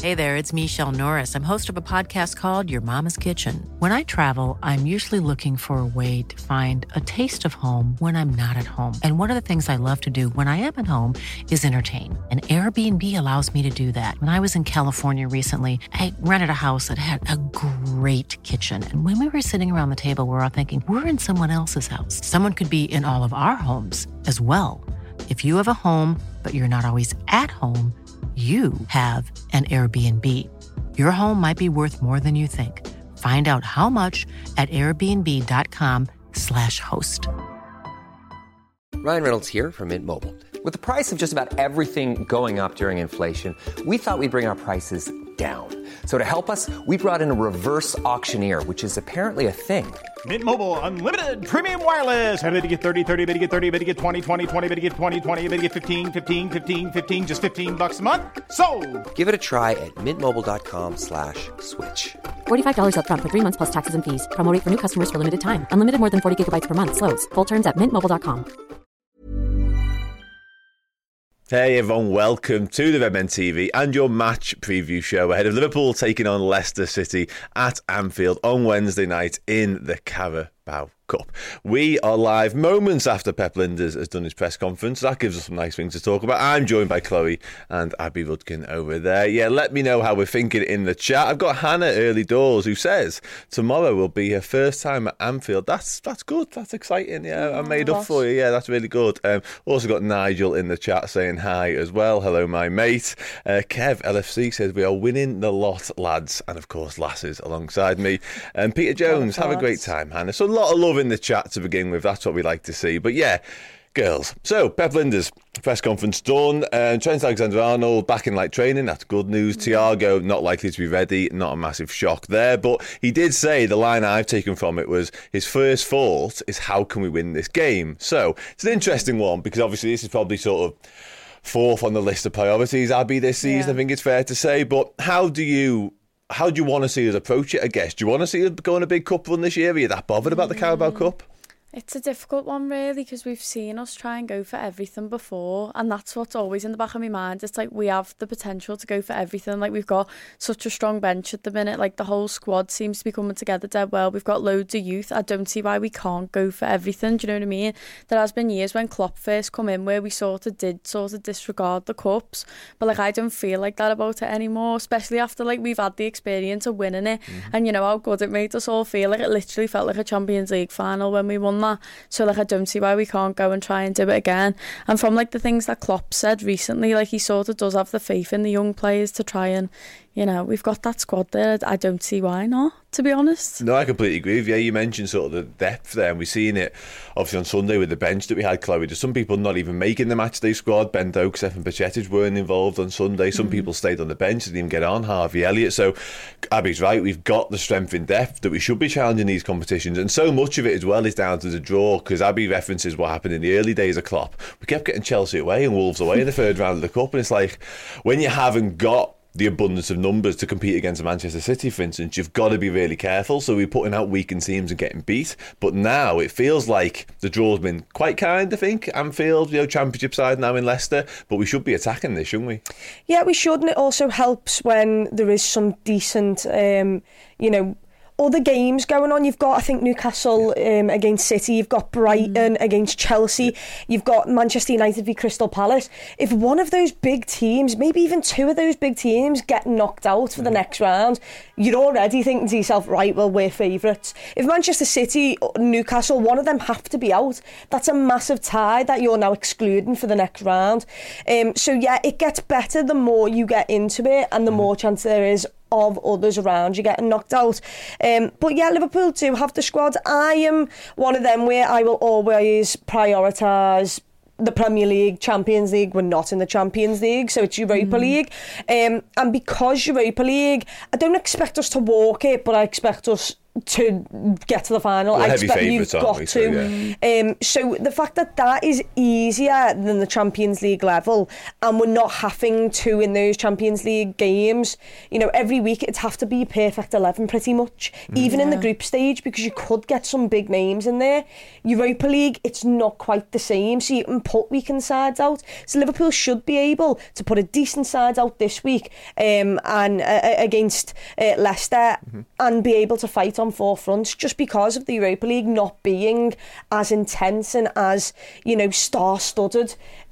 Hey there, it's Michelle Norris. I'm host of a podcast called Your Mama's Kitchen. When I travel, I'm usually looking for a way to find a taste of home when I'm not at home. And one of the things I love to do when I am at home is entertain. And Airbnb allows me to do that. When I was in California recently, I rented a house that had a great kitchen. And when we were sitting around the table, we were all thinking, we're in someone else's house. Someone could be in all of our homes as well. If you have a home, but you're not always at home, you have an Airbnb. Your home might be worth more than you think. Find out how much at airbnb.com/host. Ryan Reynolds here from Mint Mobile. With the price of just about everything going up during inflation, we thought we'd bring our prices down. So to help us, we brought in a reverse auctioneer, which is apparently a thing. Mint Mobile Unlimited Premium Wireless. How to get 30, 30, bit to get 30, bit to get 20, 20, 20, bit to get 20, 20, bit to get 15, 15, 15, 15, just $15 a month? Sold! Give it a try at mintmobile.com/switch. $45 up front for 3 months plus taxes and fees. Promo rate for new customers for limited time. Unlimited more than 40 gigabytes per month. Slows full terms at mintmobile.com. Hey everyone, welcome to the Redmen TV and your match preview show ahead of Liverpool taking on Leicester City at Anfield on Wednesday night in the Carabao Cup. We are live moments after Pep Lijnders has done his press conference. That gives us some nice things to talk about. I'm joined by Chloe and Abby Rudkin over there. Yeah, let me know how we're thinking in the chat. I've got Hannah early doors who says tomorrow will be her first time at Anfield. That's good. That's exciting. Yeah, I made up for you. Yeah, that's really good. Also got Nigel in the chat saying hi as well. Hello, my mate. Kev LFC says we are winning the lot, lads, and of course lasses alongside me. And Peter Jones, have a great time, Hannah. So a lot of love in the chat to begin with. That's what we like to see. But yeah, girls. So Pep Lijnders press conference done. Trent Alexander-Arnold back in light training. That's good news. Thiago not likely to be ready. Not a massive shock there. But he did say the line I've taken from it was his first thought is how can we win this game? So it's an interesting one because obviously this is probably sort of fourth on the list of priorities, Abby, this season. I think it's fair to say. But how do you want to see us approach it, I guess? Do you want to see us go on a big cup run this year? Are you that bothered about the Carabao Cup? It's a difficult one, really, because we've seen us try and go for everything before, and that's what's always in the back of my mind. It's like we have the potential to go for everything. Like, we've got such a strong bench at the minute. Like, the whole squad seems to be coming together dead well. We've got loads of youth. I don't see why we can't go for everything. Do you know what I mean? There has been years when Klopp first come in where we sort of disregard the cups, but like I don't feel like that about it anymore, especially after like we've had the experience of winning it, and you know how good it made us all feel. Like, it literally felt like a Champions League final when we won that. So like I don't see why we can't go and try and do it again. And from like the things that Klopp said recently, like he sort of does have the faith in the young players to try and, you know, we've got that squad there. I don't see why not, to be honest. No, I completely agree with you. You mentioned sort of the depth there, and we've seen it obviously on Sunday with the bench that we had, Chloe. There's some people not even making the matchday squad. Ben Doak, Stefan Bajcetic weren't involved on Sunday. Some people stayed on the bench, didn't even get on. Harvey Elliott. So Abby's right. We've got the strength in depth that we should be challenging these competitions, and so much of it as well is down to the draw, because Abby references what happened in the early days of Klopp. We kept getting Chelsea away and Wolves away in the third round of the Cup, and it's like when you haven't got the abundance of numbers to compete against Manchester City, for instance, you've got to be really careful. So we're putting out weakened teams and getting beat. But now it feels like the draw's been quite kind, I think. Anfield, you know, Championship side now in Leicester. But we should be attacking this, shouldn't we? Yeah, we should. And it also helps when there is some decent, other games going on. You've got, I think, Newcastle against City. You've got Brighton against Chelsea. You've got Manchester United v Crystal Palace. If one of those big teams, maybe even two of those big teams, get knocked out for the next round, you're already thinking to yourself, right, well, we're favourites. If Manchester City, Newcastle, one of them have to be out, that's a massive tie that you're now excluding for the next round. So yeah, it gets better the more you get into it and the more chance there is of others around you getting knocked out. But yeah, Liverpool do have the squad. I am one of them where I will always prioritise the Premier League, Champions League. We're not in the Champions League, so it's Europa League. And because Europa League, I don't expect us to walk it, but I expect us to get to the final. Well, I expect you've got to. So the fact that is easier than the Champions League level, and we're not having to, in those Champions League games, you know, every week it'd have to be perfect 11 pretty much, even in the group stage, because you could get some big names in there. Europa League, it's not quite the same, so you can put weekend sides out. So Liverpool should be able to put a decent side out this week and against Leicester and be able to fight on four fronts, just because of the Europa League not being as intense and as, you know, star-studded.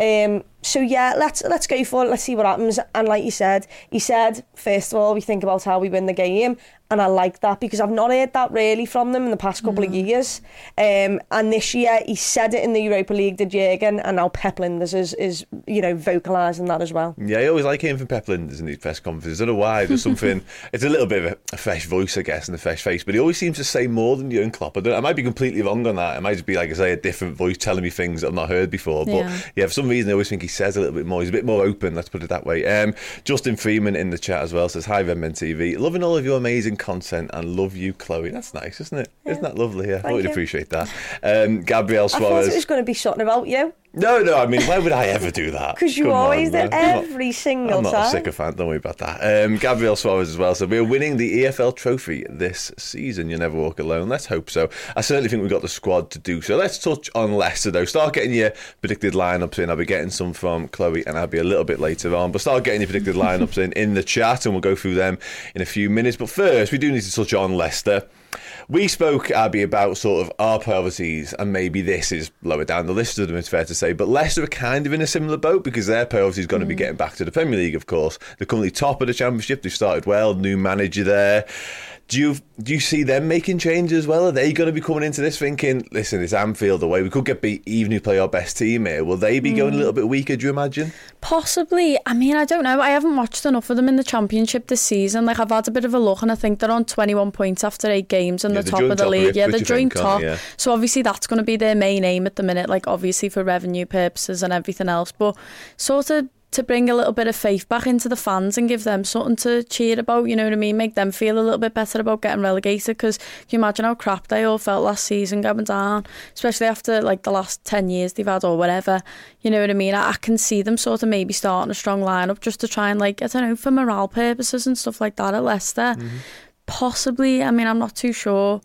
So yeah, let's go for it. Let's see what happens. And like he said, first of all, we think about how we win the game. And I like that, because I've not heard that really from them in the past couple of years. And this year, he said it in the Europa League, did Jürgen, and now Pep Linders is you know, vocalising that as well. Yeah, I always like hearing from Pep Linders in these press conferences. I don't know why. There's something, it's a little bit of a fresh voice, I guess, and a fresh face, but he always seems to say more than Jurgen Klopp. I might be completely wrong on that. It might just be, like I say, a different voice telling me things that I've not heard before. But yeah, for some reason, I always think he says a little bit more. He's a bit more open, let's put it that way. Justin Freeman in the chat as well says, hi, Redmen TV. Loving all of your amazing content and love you, Chloe. That's nice, isn't it? Yeah. Isn't that lovely? Yeah, I thought you'd appreciate that. Gabrielle Suarez. I thought it was going to be something about you. No, I mean, why would I ever do that? Because you always do every single time. I'm not a sycophant, don't worry about that. Gabrielle Suarez as well. So we're winning the EFL trophy this season. You never walk alone. Let's hope so. I certainly think we've got the squad to do so. Let's touch on Leicester, though. Start getting your predicted lineups in. I'll be getting some from Chloe and Abby a little bit later on. But start getting your predicted lineups in the chat, and we'll go through them in a few minutes. But first, we do need to touch on Leicester. We spoke, Abby, about sort of our priorities, and maybe this is lower down the list of them, it's fair to say, but Leicester are kind of in a similar boat, because their priority is going to be getting back to the Premier League, of course. They're currently top of the Championship. They've started well, new manager there. Do you see them making changes as well? Are they going to be coming into this thinking, listen, it's Anfield away, we could get beat even if we play our best team here? Will they be going a little bit weaker, do you imagine? Possibly. I mean, I don't know. I haven't watched enough of them in the Championship this season. Like, I've had a bit of a look, and I think they're on 21 points after 8 games and the top of the league. Yeah, they're joint top. Yeah. So obviously that's going to be their main aim at the minute, like obviously for revenue purposes and everything else. But sort of to bring a little bit of faith back into the fans and give them something to cheer about, you know what I mean? Make them feel a little bit better about getting relegated, because can you imagine how crap they all felt last season going down, especially after like the last 10 years they've had or whatever, you know what I mean? I can see them sort of maybe starting a strong lineup just to try and, like, I don't know, for morale purposes and stuff like that at Leicester. Possibly. I mean, I'm not too sure.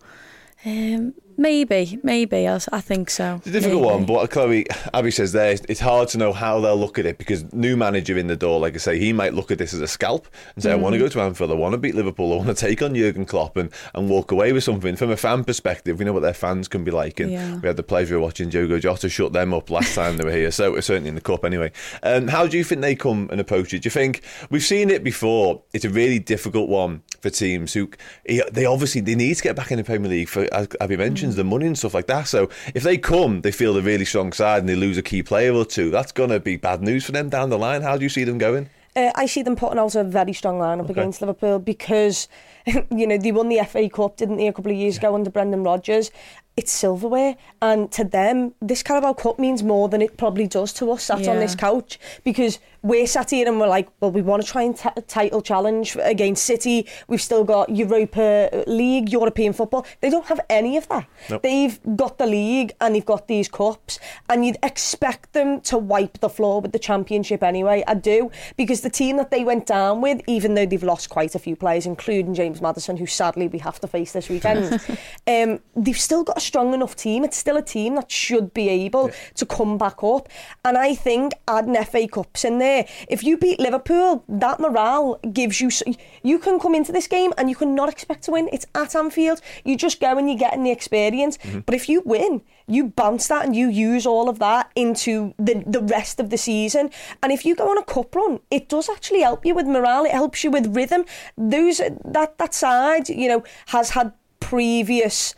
Maybe, I think so. It's a difficult one, but Chloe, Abby says there, it's hard to know how they'll look at it, because new manager in the door, like I say, he might look at this as a scalp and say, I want to go to Anfield, I want to beat Liverpool, I want to take on Jurgen Klopp and walk away with something. From a fan perspective, we know what their fans can be like, and we had the pleasure of watching Diogo Jota shut them up last time they were here, so certainly in the Cup anyway. How do you think they come and approach it? Do you think, we've seen it before, it's a really difficult one for teams who, they obviously need to get back in the Premier League for, as Abby mentions, the money and stuff like that. So if they come, they feel a really strong side and they lose a key player or two, that's going to be bad news for them down the line. How do you see them going? I see them putting out a very strong lineup against Liverpool, because you know, they won the FA Cup, didn't they, a couple of years ago under Brendan Rodgers. It's silverware, and to them this Carabao Cup means more than it probably does to us sat on this couch, because we're sat here and we're like, well, we want to try and title challenge against City. We've still got Europa League, European football. They don't have any of that. Nope. They've got the league and they've got these cups, and you'd expect them to wipe the floor with the Championship anyway. I do, because the team that they went down with, even though they've lost quite a few players, including James Maddison, who sadly we have to face this weekend, they've still got a strong enough team. It's still a team that should be able to come back up, and I think adding FA Cups in there, if you beat Liverpool, that morale gives you, you can come into this game and you can not expect to win. It's at Anfield, you just go and you're getting the experience. But if you win, you bounce that and you use all of that into the rest of the season. And if you go on a cup run, it does actually help you with morale. It helps you with rhythm. That side, you know, has had previous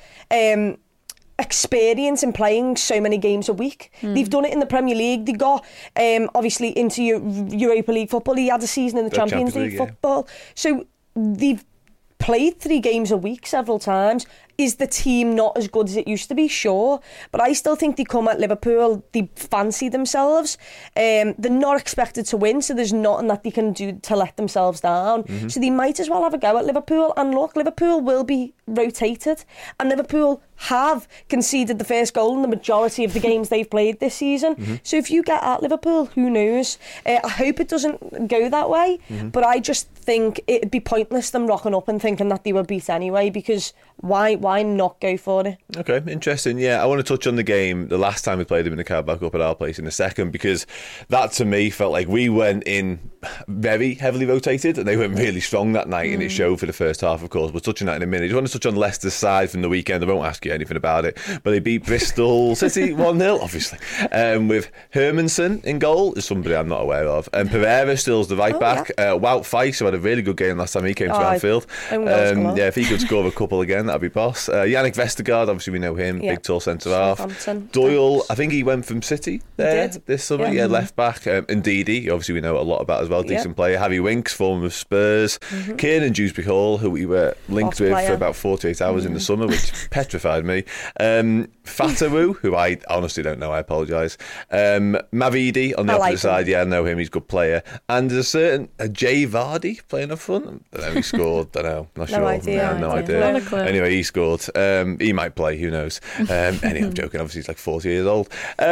experience in playing so many games a week. They've done it in the Premier League. They got obviously into Europa League football. He had a season in the Champions League football. So they've played 3 games a week several times. Is the team not as good as it used to be? Sure. But I still think they come at Liverpool, they fancy themselves. They're not expected to win, so there's nothing that they can do to let themselves down. So they might as well have a go at Liverpool. And look, Liverpool will be rotated. And Liverpool have conceded the first goal in the majority of the games they've played this season. So if you get at Liverpool, who knows? I hope it doesn't go that way, but I just think it'd be pointless them rocking up and thinking that they were beat anyway, because why not go for it? Okay, interesting. Yeah, I want to touch on the game the last time we played them in the Carabao Cup at our place in a second, because that to me felt like we went in very heavily rotated and they went really strong that night, and it showed for the first half, of course. We'll touch on that in a minute. I just want to touch on Leicester's side from the weekend. I won't ask you anything about it, but they beat Bristol City 1-0, obviously, with Hermansen in goal, is somebody I'm not aware of, and Pereira still's the right back. Wout Faes, who had a really good game last time he came to Anfield. Yeah, if he could score a couple again, that'd be boss. Yannick Vestergaard, obviously we know him, big tall centre half. Doyle, I think he went from City there this summer, left back. And Ndidi, obviously we know a lot about as well, decent player. Harry Winks, former of Spurs. Kiernan Dewsbury Hall, who we were linked with for about 48 hours in the summer, which petrified me. Fatawu, who I honestly don't know, I apologise. Mavidi on the opposite side, I know him, he's a good player. And there's a certain Jay Vardy playing up front. I don't know, he scored, don't know, not sure. No idea. Anyway, he scored. He might play, who knows. Anyway, I'm joking, obviously he's like 40 years old.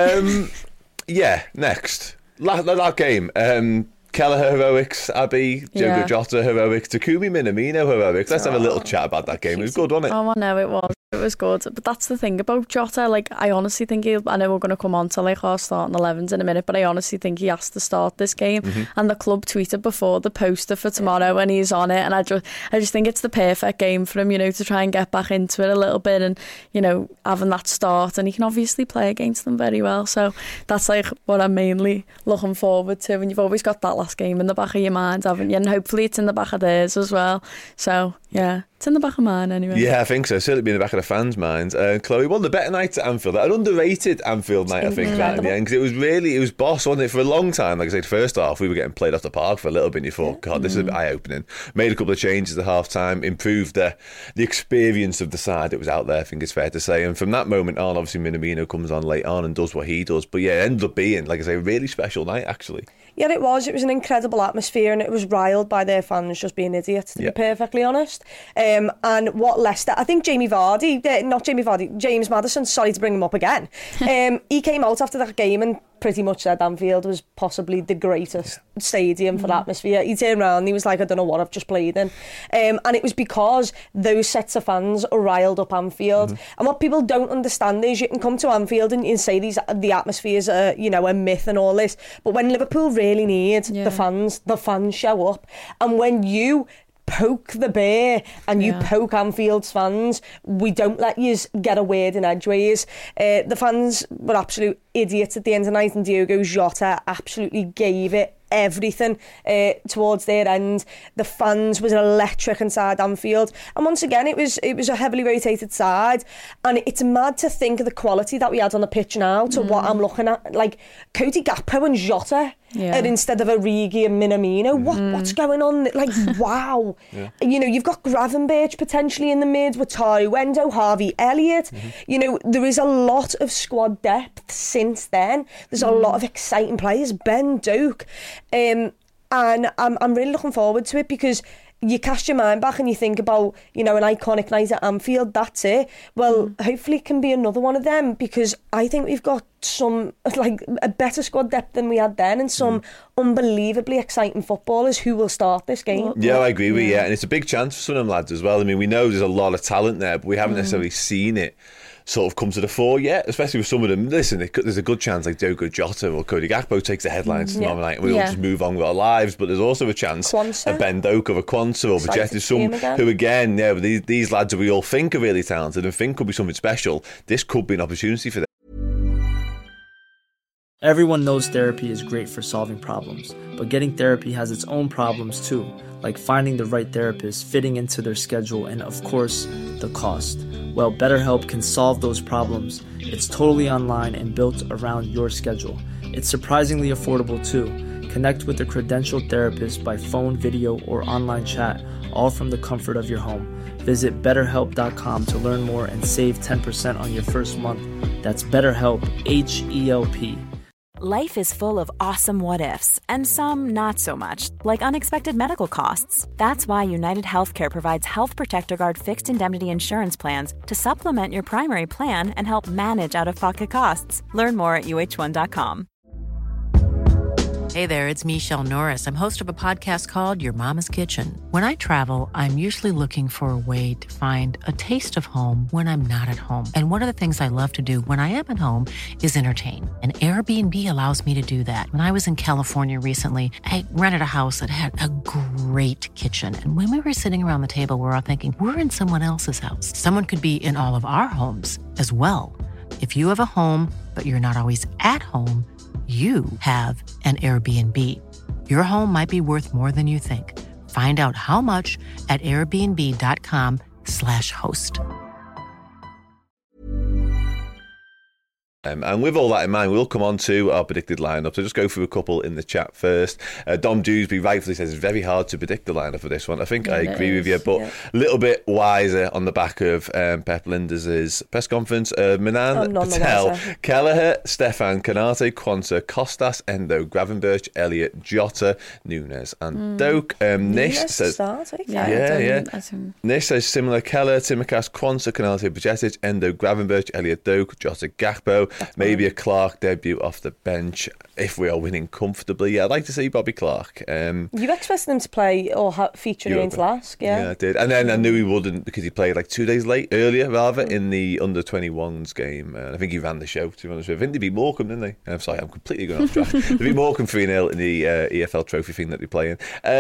Next. That game. Kelleher heroics, Abby, Diogo Jota heroics, Takumi Minamino heroics. Let's have a little chat about that game. It was good, wasn't it? Oh, I know it was. It was good. But that's the thing about Jota. Like, I honestly think I know we're going to come on to like our starting 11s in a minute, but I honestly think he has to start this game. And the club tweeted before the poster for tomorrow and he's on it. And I just think it's the perfect game for him, to try and get back into it a little bit and, having that start. And he can obviously play against them very well. So that's like what I'm mainly looking forward to. And you've always got that last game in the back of your mind, haven't you? And hopefully it's in the back of theirs as well. So yeah, it's in the back of mine anyway. Yeah, I think so. Certainly be in the back of the fans' minds. Chloe, one of the better nights at Anfield, an underrated Anfield night, I think, that in the end, because it was boss, wasn't it? For a long time, like I said, first half we were getting played off the park for a little bit, and you thought, God, this is a bit eye-opening. Made a couple of changes at half-time, improved the experience of the side that was out there, I think it's fair to say. And from that moment on, obviously Minamino comes on late on and does what he does. But yeah, it ended up being, like I say, a really special night, actually. Yeah, it was. It was an incredible atmosphere and it was riled by their fans just being idiots, to be perfectly honest. And what Leicester, I think James Maddison, sorry to bring him up again, he came out after that game and pretty much said Anfield was possibly the greatest stadium for atmosphere. He turned around and he was like, I don't know what I've just played in. And it was because those sets of fans are riled up Anfield. And what people don't understand is you can come to Anfield and you say the atmospheres are, a myth and all this. But when Liverpool really need the fans show up. And when you poke the bear and you poke Anfield's fans, we don't let you get a word in edgeways. The fans were absolute idiots at the end of the night, and Diogo Jota absolutely gave it everything towards their end. The fans was electric inside Anfield, and once again it was a heavily rotated side, and it's mad to think of the quality that we had on the pitch now to what I'm looking at, like Cody Gakpo and Jota and instead of Origi and Minamino. What's going on? Like, wow. You've got Gravenberch potentially in the mid with Taro Endo, Harvey Elliott. There is a lot of squad depth since then. There's a lot of exciting players. Ben Doak. And I'm really looking forward to it, because you cast your mind back and you think about, an iconic night at Anfield, that's it. Well, hopefully it can be another one of them, because I think we've got some, like, a better squad depth than we had then, and some unbelievably exciting footballers who will start this game. Yeah, I agree with you. And it's a big chance for some of them lads as well. I mean, we know there's a lot of talent there, but we haven't necessarily seen it sort of come to the fore yet, especially with some of them. Listen, there's a good chance like Diogo Jota or Cody Gakpo takes the headlines tomorrow night and we'll just move on with our lives, but there's also a chance of Ben Doak or a Quansah or Vegeta, some who again, these lads that we all think are really talented and think could be something special. This could be an opportunity for them. Everyone knows therapy is great for solving problems, but getting therapy has its own problems too, like finding the right therapist, fitting into their schedule, and of course, the cost. Well, BetterHelp can solve those problems. It's totally online and built around your schedule. It's surprisingly affordable too. Connect with a credentialed therapist by phone, video, or online chat, all from the comfort of your home. Visit BetterHelp.com to learn more and save 10% on your first month. That's BetterHelp, H-E-L-P. Life is full of awesome what-ifs, and some not so much, like unexpected medical costs. That's why United Healthcare provides Health Protector Guard fixed indemnity insurance plans to supplement your primary plan and help manage out-of-pocket costs. Learn more at UH1.com. Hey there, it's Michelle Norris. I'm host of a podcast called Your Mama's Kitchen. When I travel, I'm usually looking for a way to find a taste of home when I'm not at home. And one of the things I love to do when I am at home is entertain. And Airbnb allows me to do that. When I was in California recently, I rented a house that had a great kitchen. And when we were sitting around the table, we were all thinking, we're in someone else's house. Someone could be in all of our homes as well. If you have a home, but you're not always at home, you have an Airbnb. Your home might be worth more than you think. Find out how much at airbnb.com/host. And with all that in mind, we'll come on to our predicted lineup. So just go through a couple in the chat first. Dom Dewsbury rightfully says it's very hard to predict the lineup for this one. I think I agree with you, but a little bit wiser on the back of Pep Lijnders' press conference. Manan Patel, Kelleher, Stefan, Konate, Quansah, Costas, Endo, Gravenberch, Elliott, Jota, Nunes, and Doak. Nish says, Nish says similar. Kelleher, Tsimikas, Quansah, Konate, Bajcetic, Endo, Gravenberch, Elliott, Doak, Jota, Gakpo. Maybe a Clark debut off the bench if we are winning comfortably. Yeah, I'd like to see Bobby Clark. You expected him to play or feature against Lask, yeah, I did. And then I knew he wouldn't because he played like 2 days earlier in the under-21s game. I think he ran the show, to be honest with you. I think they beat Morecambe, didn't they? I'm sorry, I'm completely going off track. They beat Morecambe 3-0 in the EFL trophy thing that they're playing.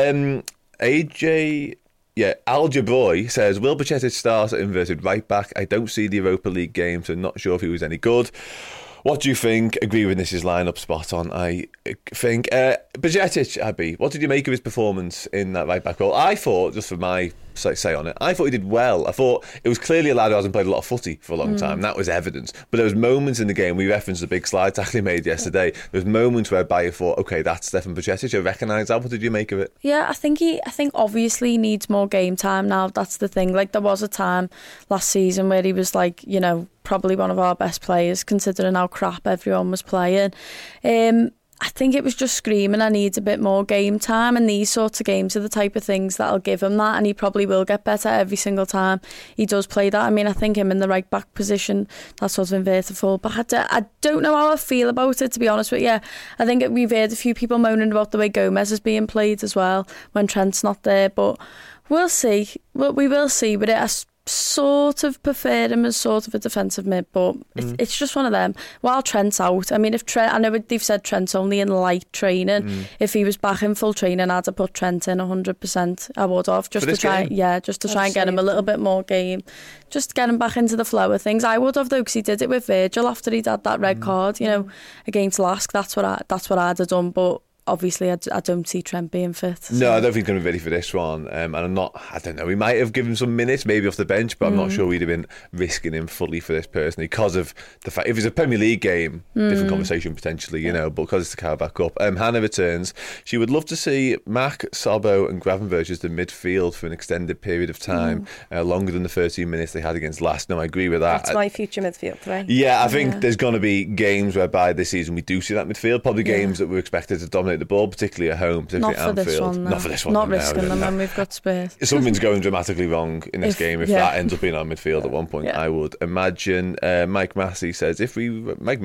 AJ... Yeah, Al Jabroy says, will Bajcetic start at inverted right back? I don't see the Europa League game, so not sure if he was any good. What do you think? Agree with this lineup spot on, I think. Bajcetic, Abby, what did you make of his performance in that right back role? I thought, just for my say on it, I thought he did well. I thought it was clearly a lad who hasn't played a lot of footy for a long time. That was evidence. But there was moments in the game, we referenced the big slide tackle he made yesterday. There was moments whereby you thought, okay, that's Stefan Bajcetic. I recognise that. What did you make of it? Yeah, I think obviously he needs more game time now. That's the thing. Like, there was a time last season where he was like, you know, probably one of our best players considering how crap everyone was playing. I think it was just screaming, I need a bit more game time, and these sorts of games are the type of things that'll give him that, and he probably will get better every single time he does play that. I mean, I think him in the right back position, that sort of inverted full back, I don't know how I feel about it, to be honest with you. I think we've heard a few people moaning about the way Gomez is being played as well when Trent's not there, but we'll see. We will see, but I sort of prefer him as sort of a defensive mid, but it's just one of them. While Trent's out, I mean, if Trent, I know they've said Trent's only in light training. If he was back in full training, I'd have put Trent in 100%. I would have, just to try and get him a little bit more game, just to get him back into the flow of things. I would have, though, because he did it with Virgil after he'd had that red card, you know, against Lask. That's what I'd have done, but obviously I don't see Trent being fit. So. No, I don't think he's going to be ready for this one. And I don't know, we might have given him some minutes, maybe off the bench, but I'm not sure we'd have been risking him fully for this personally because of the fact, if it's a Premier League game, different conversation potentially, you know, but because it's the Carabao Cup. Hannah returns. She would love to see Mac, Sabo and Gravenberch as the midfield for an extended period of time, longer than the 13 minutes they had against Lask. No, I agree with that. That's my future midfield, right? Yeah, I think there's going to be games whereby this season we do see that midfield, probably games that we're expected to dominate the ball, particularly at home, particularly at Anfield. Not for this one. Not risking them when we've got space. Something's going dramatically wrong in this game if that ends up being our midfield at one point, I would imagine. Mike Messi says, if we rotate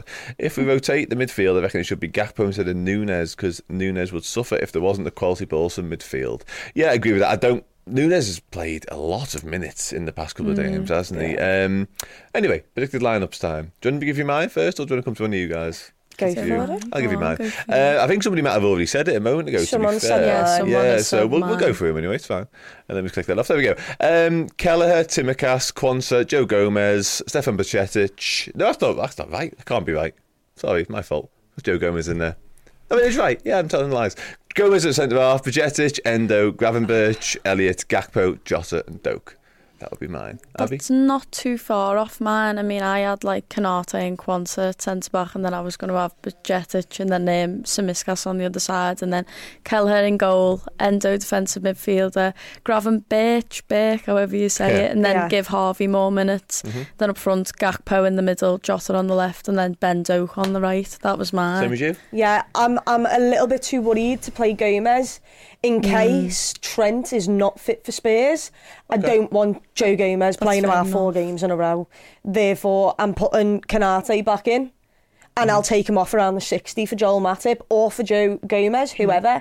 the midfield, I reckon it should be Gakpo instead of Nunes, because Nunes would suffer if there wasn't the quality balls in midfield. Yeah, I agree with that. Nunes has played a lot of minutes in the past couple of games, hasn't he? Anyway, predicted lineups time. Do you want me to give you mine first, or do you want to come to one of you guys? Go for it. I'll give you mine. I think somebody might have already said it a moment ago. Someone said it. So we'll go through them anyway. It's fine. And then we click that off. There we go. Kelleher, Tsimikas, Quansah, Joe Gomez, Stefan Bajcetic. No, that's not right. That can't be right. Sorry, my fault. There's Joe Gomez in there. I mean, it's right. Yeah, I'm telling lies. Gomez at centre half, Bajcetic, Endo, Gravenberch, Elliott, Gakpo, Jota, and Doak. That would be mine. Abby? That's not too far off mine. I mean, I had like Canate and Quansah centre-back, and then I was going to have Bajcetic and then Tsimikas on the other side, and then Kelleher in goal, Endo defensive midfielder, Gravenberch, however you say it, and then give Harvey more minutes. Then up front, Gakpo in the middle, Jota on the left, and then Ben Doak on the right. That was mine. Same as you? Yeah, I'm a little bit too worried to play Gomez in case Trent is not fit for Spurs. I don't want Joe Gomez playing about 4 games in a row. Therefore, I'm putting Canate back in, and I'll take him off around the 60 for Joel Matip or for Joe Gomez, whoever.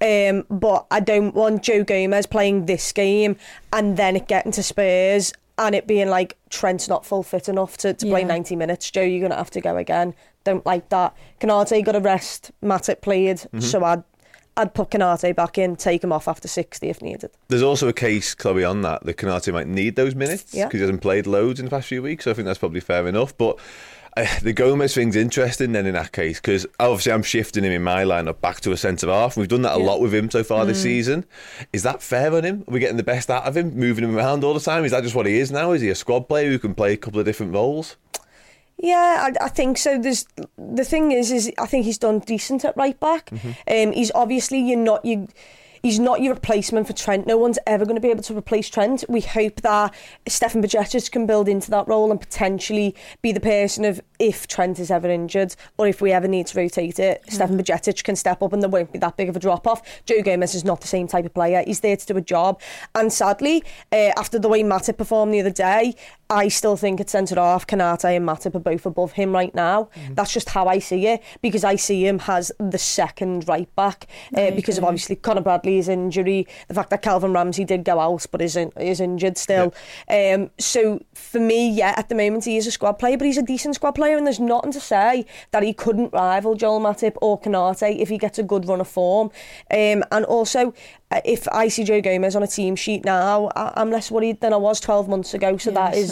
But I don't want Joe Gomez playing this game and then it getting to Spurs and it being like Trent's not full fit enough to play 90 minutes. Joe, you're going to have to go again. Don't like that. Canate got a rest. Matip played, so I'd put Canate back in, take him off after 60 if needed. There's also a case, Chloe, on that Canate might need those minutes because he hasn't played loads in the past few weeks, so I think that's probably fair enough. But the Gomez thing's interesting then in that case, because obviously I'm shifting him in my lineup back to a centre-half. We've done that a lot with him so far this season. Is that fair on him? Are we getting the best out of him, moving him around all the time? Is that just what he is now? Is he a squad player who can play a couple of different roles? Yeah, I think so. The thing is I think he's done decent at right back. He's obviously he's not your replacement for Trent. No one's ever going to be able to replace Trent. We hope that Stefan Bajcetic can build into that role and potentially be the person of if Trent is ever injured or if we ever need to rotate it, Stefan Bajcetic can step up and there won't be that big of a drop-off. Joe Gomez is not the same type of player. He's there to do a job. And sadly, after the way Matip performed the other day, I still think at centre-half, Canate and Matip are both above him right now. That's just how I see it, because I see him as the second right-back because of obviously Conor Bradley's injury, the fact that Calvin Ramsey did go out but is injured still. So for me, at the moment he is a squad player, but he's a decent squad player and there's nothing to say that he couldn't rival Joel Matip or Canate if he gets a good run of form. And also, if I see Joe Gomez on a team sheet now, I'm less worried than I was 12 months ago. So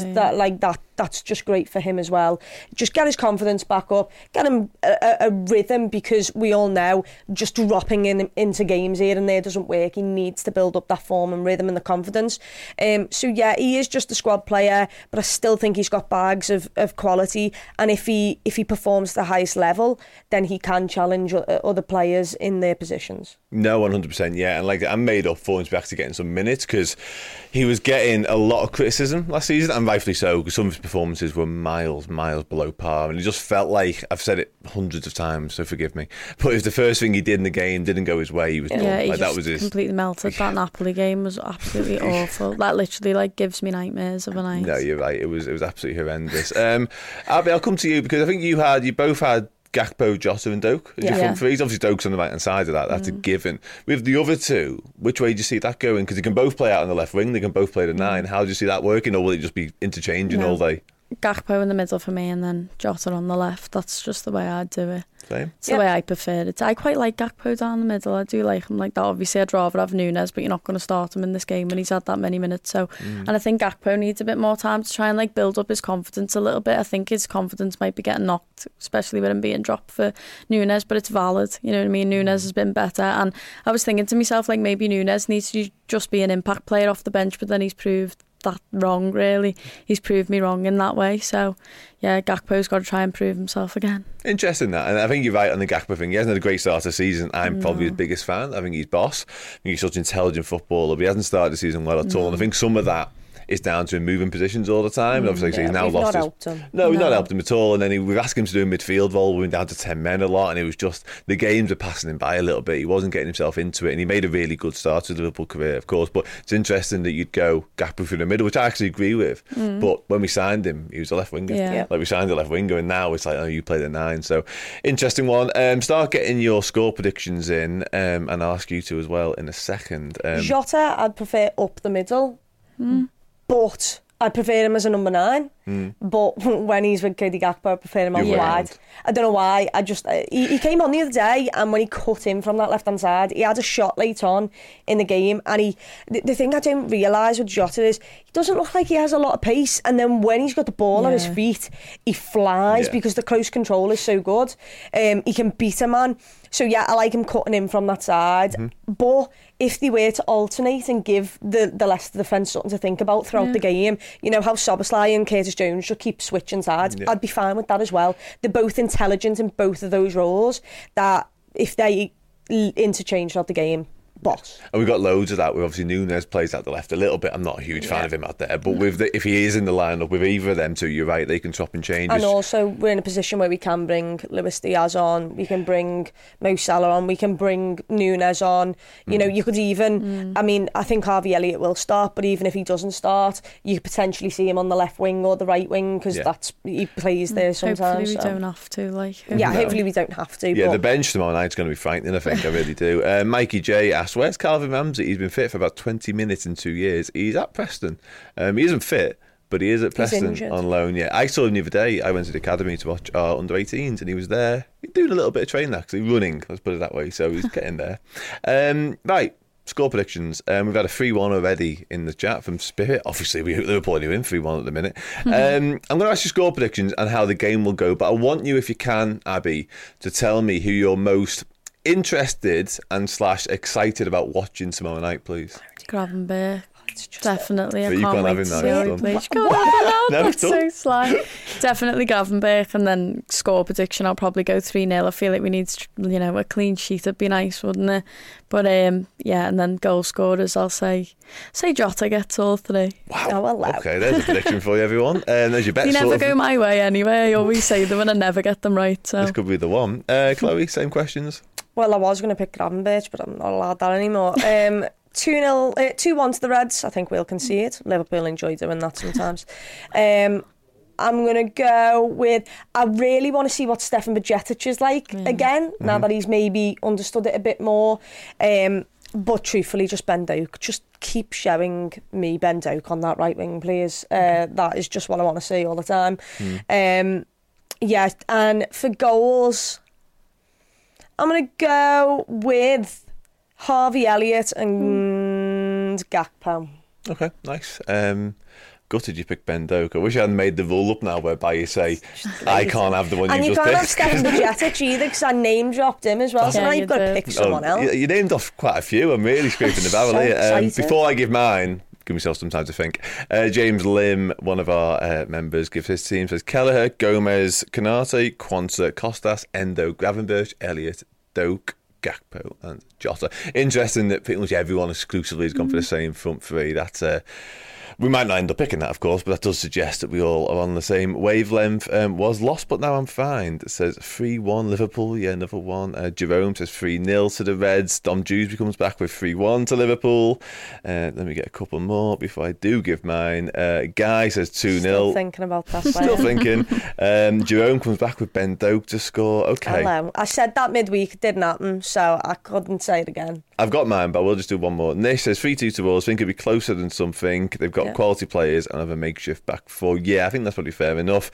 that's just great for him as well. Just get his confidence back up, get him a rhythm, because we all know just dropping into games here and there doesn't work. He needs to build up that form and rhythm and the confidence. So he is just a squad player, but I still think he's got bags of quality. And if he performs at the highest level, then he can challenge other players in their positions. No, 100%, yeah. And I'm made up for him to be actually getting some minutes, because he was getting a lot of criticism last season, and rightfully so, because some of his performances were miles below par, and he just felt like, I've said it hundreds of times, so forgive me, but it was the first thing he did in the game, didn't go his way, he was done. He just that was his... completely melted. That Napoli game was absolutely awful. That literally gives me nightmares of a night. No, you're right, it was absolutely horrendous. Abby, I'll come to you, because I think you both had Gakpo, Jota and Doak as your front threes. Obviously Doak's on the right hand side of that, that's a given. With the other two, which way do you see that going? Because they can both play out on the left wing, they can both play the 9. How do you see that working, or will it just be interchanging all day? Gakpo in the middle for me and then Jota on the left. That's just the way I'd do it. Same. It's the way I prefer it. I quite like Gakpo down the middle. I do like him like that. Obviously I'd rather have Nunes, but you're not going to start him in this game when he's had that many minutes. So, and I think Gakpo needs a bit more time to try and build up his confidence a little bit. I think his confidence might be getting knocked, especially with him being dropped for Nunes, but it's valid. You know what I mean? Nunes has been better, and I was thinking to myself, maybe Nunes needs to just be an impact player off the bench, but then he's proved that wrong, really. He's proved me wrong in that way. So Gakpo's got to try and prove himself again. Interesting that, and I think you're right on the Gakpo thing. He hasn't had a great start to the season. I'm probably his biggest fan. I think he's boss. I think he's such an intelligent footballer, but he hasn't started the season well at all, and I think some of that is down to him moving positions all the time. And obviously he's now lost his... No, we've not helped him at all. And then we've asked him to do a midfield role. We went down to 10 men a lot, and it was just the games were passing him by a little bit. He wasn't getting himself into it, and he made a really good start to the Liverpool career, of course. But it's interesting that you'd go Gakpo through the middle, which I actually agree with. But when we signed him, he was a left winger. We signed a left winger, and now it's you play the 9. So interesting one. Start getting your score predictions in, and I'll ask you to as well in a second. Jota, I'd prefer up the middle, but I prefer him as a number 9. but when he's with Cody Gakpo, I prefer him out wide. I don't know why. He came on the other day, and when he cut in from that left-hand side, he had a shot late on in the game, and the thing I didn't realise with Jota is he doesn't look like he has a lot of pace, and then when he's got the ball on his feet, he flies because the close control is so good. He can beat a man. So yeah, I like him cutting in from that side. But if they were to alternate and give the Leicester defence something to think about throughout the game, you know how Szoboszlai and Curtis Jones just keep switching sides, I'd be fine with that as well. They're both intelligent in both of those roles, that if they interchange throughout the game, boss. And we've got loads of that. Where obviously Nunes plays out the left a little bit. I'm not a huge fan of him out there, but if he is in the lineup with either of them two, you're right, they can swap and change. And also we're in a position where we can bring Luis Diaz on, we can bring Mo Salah on, we can bring Nunes on. You know, you could even I mean, I think Harvey Elliott will start, but even if he doesn't start, you could potentially see him on the left wing or the right wing, because he plays there sometimes. Hopefully we don't have to, hopefully we don't have to. Yeah, the bench tomorrow night's going to be frightening, I think. I really do. Mikey J asks, where's Calvin Ramsey? He's been fit for about 20 minutes in 2 years. He's at Preston. He isn't fit, but he is at Preston on loan. Yeah, I saw him the other day. I went to the academy to watch our under-18s, and he was there. He's doing a little bit of training, actually, running, let's put it that way. So he's getting there. Right, score predictions. We've had a 3-1 already in the chat from Spirit. Obviously, Liverpool are in 3-1 at the minute. I'm going to ask you score predictions and how the game will go, but I want you, if you can, Abby, to tell me who you're most interested and / excited about watching tomorrow night, please. Gravenberch. Definitely. I you can't can't wait have to him see now. how he plays. You can't have him now. No, That's so sly. Definitely Gravenberch, and then score prediction, I'll probably go 3-0. I feel like we need, a clean sheet. It'd be nice, wouldn't it? But yeah, and then goal scorers, I'll say Jota gets all 3. Wow. Oh, well, okay, there's a prediction for you, everyone. There's your bet. They never go my way anyway. I always say them and I never get them right. So this could be the one. Chloe, same questions. Well, I was going to pick Gravenberch, but I'm not allowed that anymore. 2-1 to the Reds. I think we'll concede. Liverpool enjoy doing that sometimes. I'm going to go with... I really want to see what Stefan Bajcetic is like again, now that he's maybe understood it a bit more. But truthfully, just Ben Doak. Just keep showing me Ben Doak on that right wing, please. That is just what I want to see all the time. Yeah, and for goals... I'm going to go with Harvey Elliott and Gakpo. Okay, nice. Gutted you picked Ben Doak. I wish I hadn't made the rule up now whereby you say, I can't have the one you just picked. And you can't have Stefan Bajcetic either, because I name dropped him as well, so now you've got to pick someone else. You named off quite a few. I'm really scraping the barrel here. Before I give mine, give myself some time to think. James Lim, one of our members, gives his team, says Kelleher, Gomez, Konate, Quansah, Costas, Endo, Gravenberch, Elliott, Doak, Gakpo and Jota. Interesting that pretty much everyone exclusively has gone for the same front three. That's we might not end up picking that, of course, but that does suggest that we all are on the same wavelength. Was lost, but now I'm fine. It says 3-1 Liverpool. Yeah, another one. Jerome says 3-0 to the Reds. Dom Dewsbury comes back with 3-1 to Liverpool. Let me get a couple more before I do give mine. Guy says 2-0. Still thinking about that. Still thinking. Jerome comes back with Ben Doak to score. Okay. Hello. I said that midweek. It didn't happen, so I couldn't say it again. I've got mine, but we'll just do one more. Nish says 3-2 to Wolves. Think it'd be closer than something. They've got quality players and have a makeshift back four. Yeah, I think that's probably fair enough.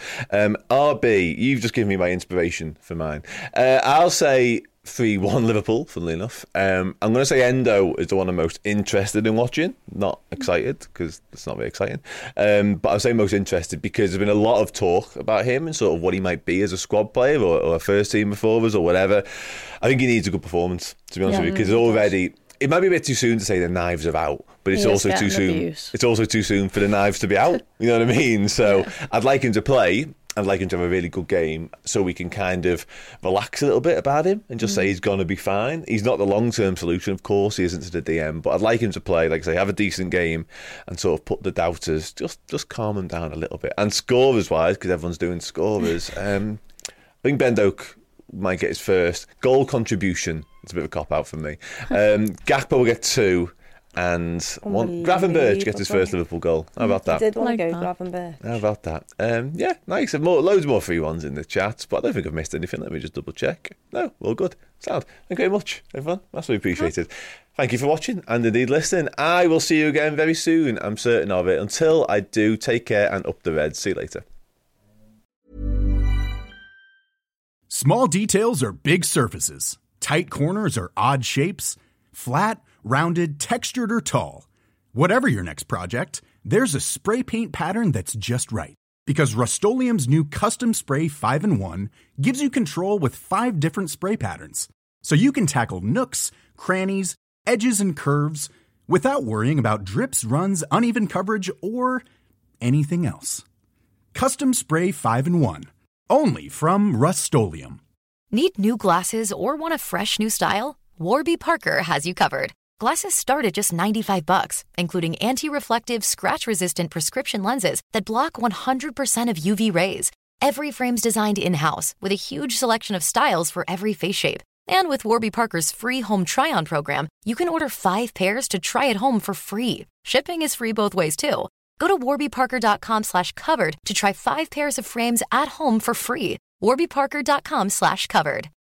RB, you've just given me my inspiration for mine. I'll say 3-1 Liverpool, funnily enough. I'm going to say Endo is the one I'm most interested in watching. Not excited, because it's not very exciting. But I'll say most interested because there's been a lot of talk about him and sort of what he might be as a squad player or a first team performers or whatever. I think he needs a good performance, to be honest with you, because already... It might be a bit too soon to say the knives are out, but it's also too soon. It's also too soon for the knives to be out. You know what I mean? So I'd like him to play. I'd like him to have a really good game so we can kind of relax a little bit about him and just say he's going to be fine. He's not the long-term solution, of course. He isn't to the DM, but I'd like him to play, like I say, have a decent game and sort of put the doubters, just calm them down a little bit. And scorers-wise, because everyone's doing scorers, I think Ben Doak might get his first goal contribution. It's a bit of a cop-out from me. Gakpo will get 2, and Gravenberch gets his first Liverpool goal. How about that? I did want to go Gravenberch. How about that? Yeah, nice. Loads more free ones in the chat, but I don't think I've missed anything. Let me just double check. No, all good. Sound. Thank you very much, everyone. That's really appreciated. Thank you for watching and indeed listening. I will see you again very soon. I'm certain of it. Until I do, take care and up the Reds. See you later. Small details are big surfaces. Tight corners are odd shapes. Flat, rounded, textured, or tall. Whatever your next project, there's a spray paint pattern that's just right. Because Rust-Oleum's new Custom Spray 5-in-1 gives you control with 5 different spray patterns. So you can tackle nooks, crannies, edges, and curves without worrying about drips, runs, uneven coverage, or anything else. Custom Spray 5-in-1. Only from Rust-Oleum. Need new glasses or want a fresh new style? Warby Parker has you covered. Glasses start at just $95, including anti-reflective, scratch-resistant prescription lenses that block 100% of UV rays. Every frame's designed in-house with a huge selection of styles for every face shape. And with Warby Parker's free home try-on program, you can order 5 pairs to try at home for free. Shipping is free both ways, too. Go to warbyparker.com/covered to try 5 pairs of frames at home for free. warbyparker.com/covered.